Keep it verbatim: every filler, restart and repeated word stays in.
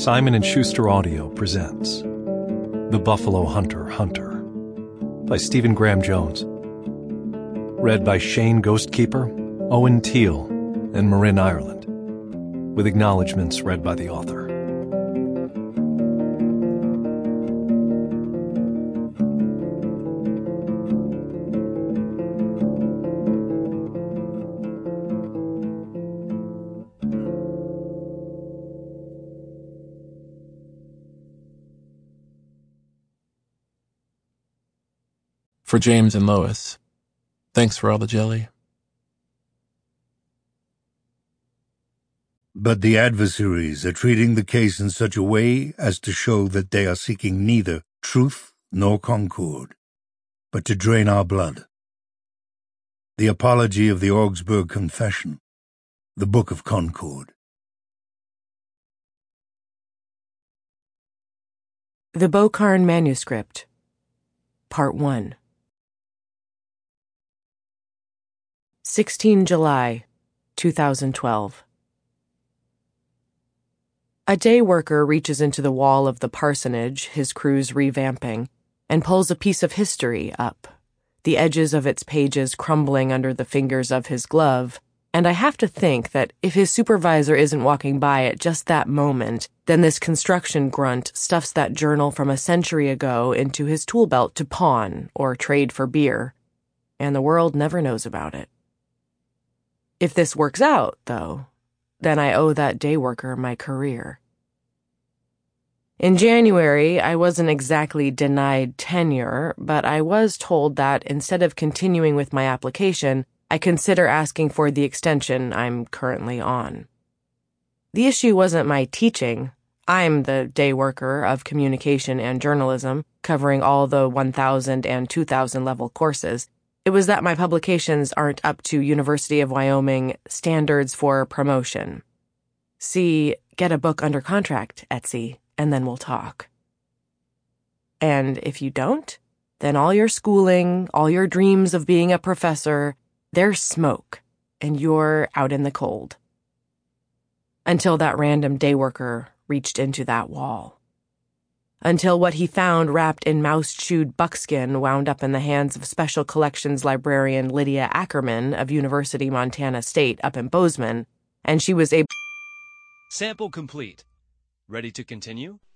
Simon and Schuster Audio presents The Buffalo Hunter Hunter by Stephen Graham Jones. Read by Shane Ghostkeeper, Owen Teal, and Marin Ireland, with acknowledgments read by the author. For James and Lois, thanks for all the jelly. But the adversaries are treating the case in such a way as to show that they are seeking neither truth nor concord, but to drain our blood. The Apology of the Augsburg Confession, the Book of Concord. The Bocarn Manuscript, Part one. sixteen July, two thousand twelve. A day worker reaches into the wall of the parsonage his crew's revamping and pulls a piece of history up, the edges of its pages crumbling under the fingers of his glove, and I have to think that if his supervisor isn't walking by at just that moment, then this construction grunt stuffs that journal from a century ago into his tool belt to pawn or trade for beer, and the world never knows about it. If this works out, though, then I owe that day worker my career. In January, I wasn't exactly denied tenure, but I was told that instead of continuing with my application, I consider asking for the extension I'm currently on. The issue wasn't my teaching. I'm the day worker of communication and journalism, covering all the one thousand and two thousand level courses. It was that my publications aren't up to University of Wyoming standards for promotion. See, get a book under contract, Etsy, and then we'll talk. And if you don't, then all your schooling, all your dreams of being a professor, they're smoke, and you're out in the cold. Until that random day worker reached into that wall. Until what he found wrapped in mouse-chewed buckskin wound up in the hands of Special Collections librarian Lydia Ackerman of University Montana State up in Bozeman, and she was able... Sample complete. Ready to continue?